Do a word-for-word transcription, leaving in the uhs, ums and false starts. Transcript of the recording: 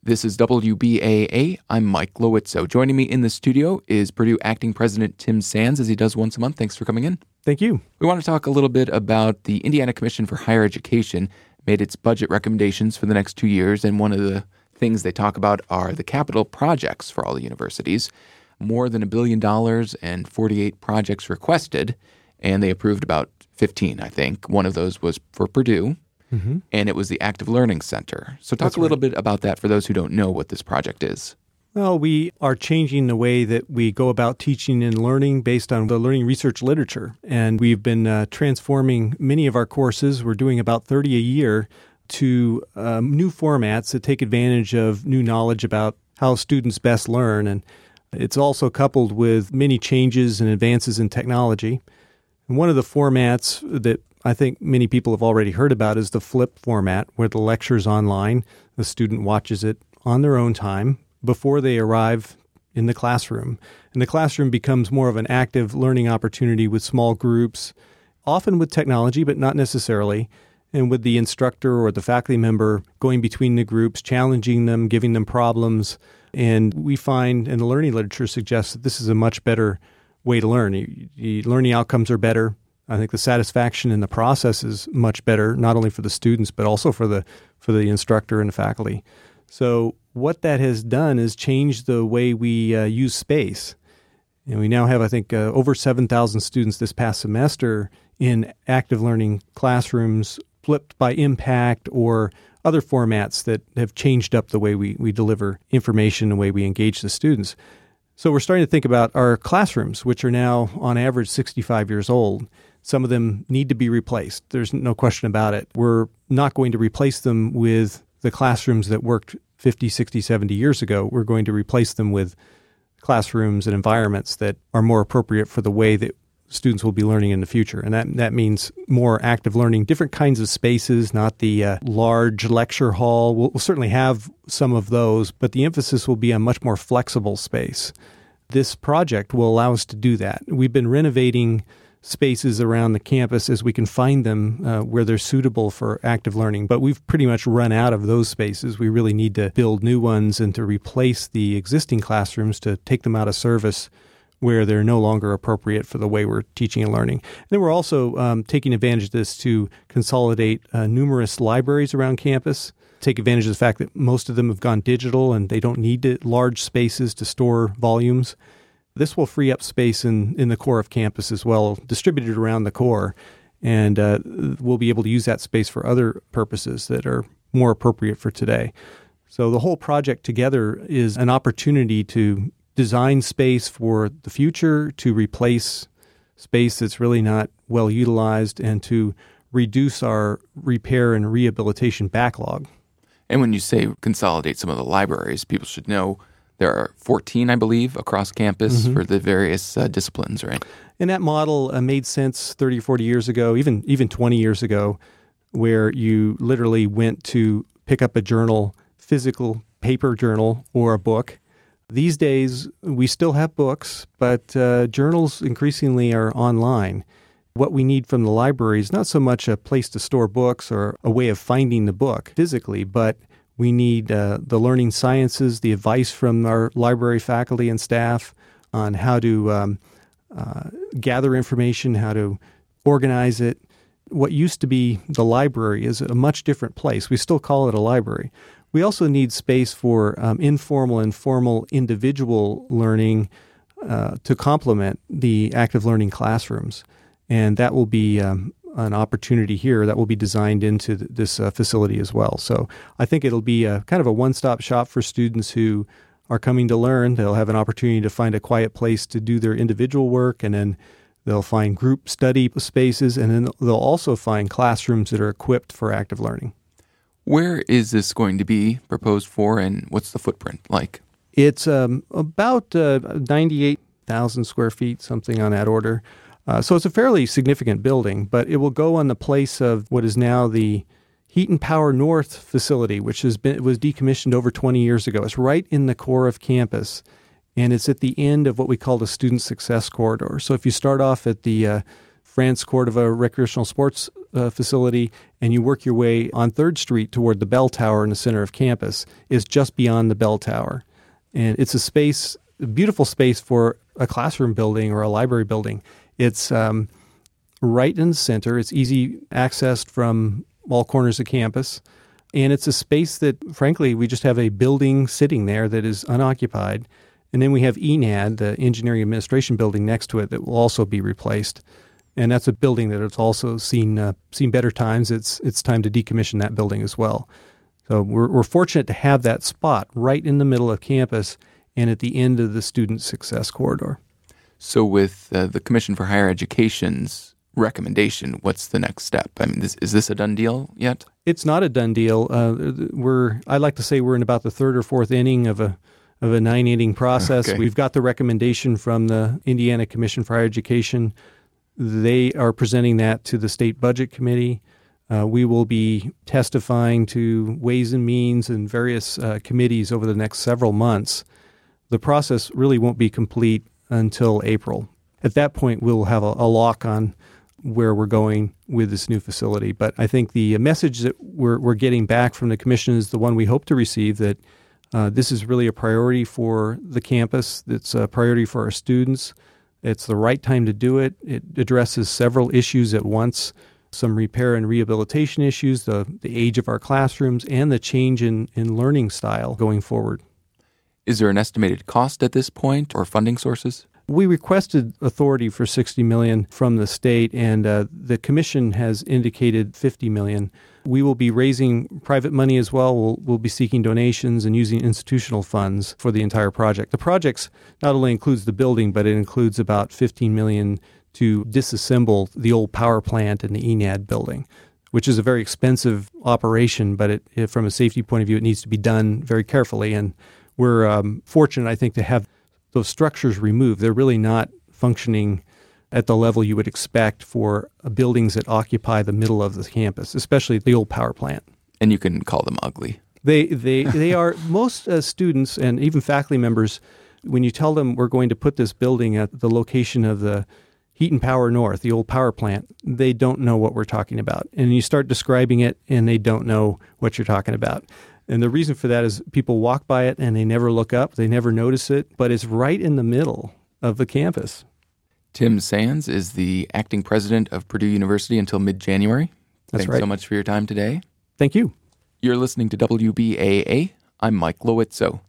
This is W B A A. I'm Mike Lowitzo. Joining me in the studio is Purdue Acting President Tim Sands, as he does once a month. Thanks for coming in. Thank you. We want to talk a little bit about the Indiana Commission for Higher Education made its budget recommendations for the next two years, and one of the things they talk about are the capital projects for all the universities. More than a billion dollars and forty-eight projects requested, and they approved about fifteen, I think. One of those was for Purdue. Mm-hmm. And it was the Active Learning Center. So talk That's a little right. bit about that for those who don't know what this project is. Well, we are changing the way that we go about teaching and learning based on the learning research literature. And we've been uh, transforming many of our courses. We're doing about thirty a year to um, new formats that take advantage of new knowledge about how students best learn. And it's also coupled with many changes and advances in technology. And one of the formats that I think many people have already heard about is the flip format, where the lecture's online. The student watches it on their own time before they arrive in the classroom. And the classroom becomes more of an active learning opportunity with small groups, often with technology, but not necessarily, and with the instructor or the faculty member going between the groups, challenging them, giving them problems. And we find, and the learning literature suggests, that this is a much better way to learn. The learning outcomes are better. I think the satisfaction in the process is much better, not only for the students, but also for the for the instructor and the faculty. So what that has done is change the way we uh, use space. And we now have, I think, uh, over seven thousand students this past semester in active learning classrooms, flipped by impact or other formats that have changed up the way we, we deliver information, the way we engage the students. So we're starting to think about our classrooms, which are now on average sixty-five years old. Some of them need to be replaced. There's no question about it. We're not going to replace them with the classrooms that worked fifty, sixty, seventy years ago. We're going to replace them with classrooms and environments that are more appropriate for the way that students will be learning in the future. And that that means more active learning, different kinds of spaces, not the uh, large lecture hall. We'll, we'll certainly have some of those, but the emphasis will be on much more flexible space. This project will allow us to do that. We've been renovating spaces around the campus as we can find them uh, where they're suitable for active learning. But we've pretty much run out of those spaces. We really need to build new ones and to replace the existing classrooms, to take them out of service where they're no longer appropriate for the way we're teaching and learning. And then we're also um, taking advantage of this to consolidate uh, numerous libraries around campus, take advantage of the fact that most of them have gone digital and they don't need to, large spaces to store volumes. This will free up space in, in the core of campus as well, distributed around the core, and uh, we'll be able to use that space for other purposes that are more appropriate for today. So the whole project together is an opportunity to design space for the future, to replace space that's really not well utilized, and to reduce our repair and rehabilitation backlog. And when you say consolidate some of the libraries, people should know there are fourteen, I believe, across campus mm-hmm. for the various uh, disciplines, right? And that model uh, made sense thirty, forty years ago, even even twenty years ago, where you literally went to pick up a journal, physical paper journal or a book. These days, we still have books, but uh, journals increasingly are online. What we need from the library is not so much a place to store books or a way of finding the book physically, but we need uh, the learning sciences, the advice from our library faculty and staff on how to um, uh, gather information, how to organize it. What used to be the library is a much different place. We still call it a library. We also need space for um, informal and formal individual learning uh, to complement the active learning classrooms. And that will be um, an opportunity here that will be designed into th- this uh, facility as well. So I think it'll be a kind of a one-stop shop for students who are coming to learn. They'll have an opportunity to find a quiet place to do their individual work, and then they'll find group study spaces, and then they'll also find classrooms that are equipped for active learning. Where is this going to be proposed for, and what's the footprint like? It's um, about uh, ninety-eight thousand square feet, something on that order. Uh, so it's a fairly significant building, but it will go on the place of what is now the Heat and Power North facility, which has been was decommissioned over twenty years ago. It's right in the core of campus, and it's at the end of what we call the Student Success Corridor. So if you start off at the uh, France Cordova Recreational Sports uh, facility and you work your way on third Street toward the bell tower in the center of campus, is just beyond the bell tower. And it's a space, a beautiful space for a classroom building or a library building. It's um, right in the center. It's easy accessed from all corners of campus. And it's a space that, frankly, we just have a building sitting there that is unoccupied. And then we have E N A D, the Engineering Administration Building, next to it that will also be replaced. And that's a building that has also seen uh, seen better times. It's it's time to decommission that building as well. So we're we're fortunate to have that spot right in the middle of campus and at the end of the student success corridor. So with uh, the Commission for Higher Education's recommendation, what's the next step? I mean, this, is this a done deal yet? It's not a done deal. Uh, we're I like to say we're in about the third or fourth inning of a of a nine-inning process. Okay. We've got the recommendation from the Indiana Commission for Higher Education. They are presenting that to the State Budget Committee. Uh, we will be testifying to Ways and Means and various uh, committees over the next several months. The process really won't be complete until April. At that point, we'll have a, a lock on where we're going with this new facility. But I think the message that we're, we're getting back from the Commission is the one we hope to receive, that uh, this is really a priority for the campus. It's a priority for our students. It's the right time to do it. It addresses several issues at once, some repair and rehabilitation issues, the, the age of our classrooms, and the change in, in learning style going forward. Is there an estimated cost at this point or funding sources? We requested authority for sixty million dollars from the state, and uh, the commission has indicated fifty million dollars. We will be raising private money as well. We'll, we'll be seeking donations and using institutional funds for the entire project. The project not only includes the building, but it includes about fifteen million dollars to disassemble the old power plant in the E N A D building, which is a very expensive operation, but it, it, from a safety point of view, it needs to be done very carefully. And we're um, fortunate, I think, to have those structures removed. They're really not functioning at the level you would expect for buildings that occupy the middle of the campus, especially the old power plant. And you can call them ugly. They they they are, most uh, students and even faculty members, when you tell them we're going to put this building at the location of the Heat and Power North, the old power plant, they don't know what we're talking about. And you start describing it and they don't know what you're talking about. And the reason for that is people walk by it and they never look up, they never notice it, but it's right in the middle of the campus. Tim Sands is the acting president of Purdue University until mid-January. That's Thanks right. so much for your time today. Thank you. You're listening to W B A A. I'm Mike Loizzo.